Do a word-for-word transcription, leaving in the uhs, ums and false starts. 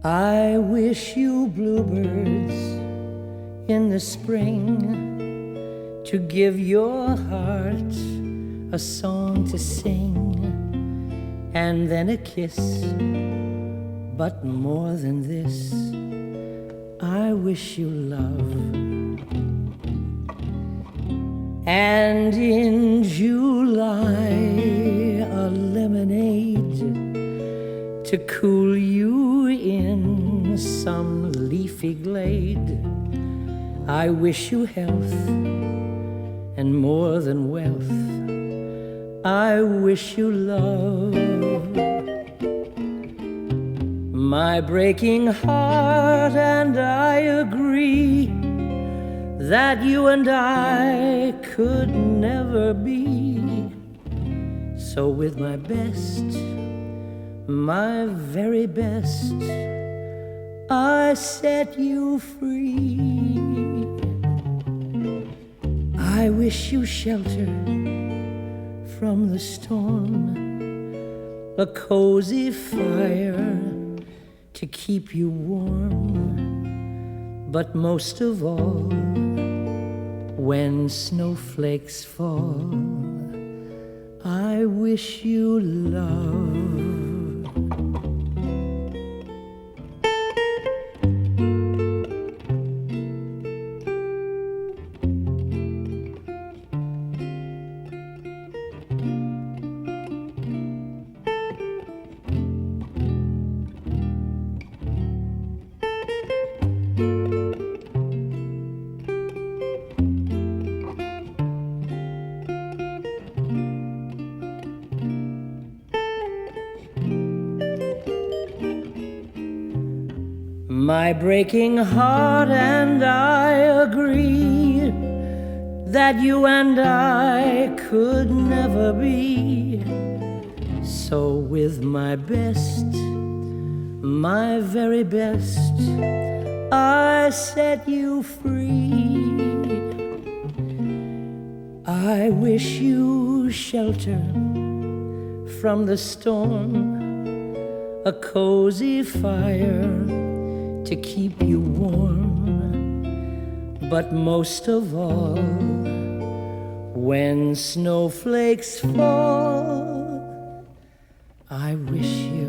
I wish you bluebirds in the spring to give your heart a song to sing, and then a kiss. But more than this, I wish you love. And in July, a lemonade to cool you in some leafy glade. I wish you health and more than wealth. I wish you love. My breaking heart and I agree that you and I could never be. So with my best, my very best, I set you free. I wish you shelter from the storm, a cozy fire to keep you warm, but most of all, when snowflakes fall, I wish you love. My breaking heart and I agree that you and I could never be. So with my best, my very best, I set you free. I wish you shelter from the storm, a cozy fire to keep you warm, but most of all, when snowflakes fall, I wish you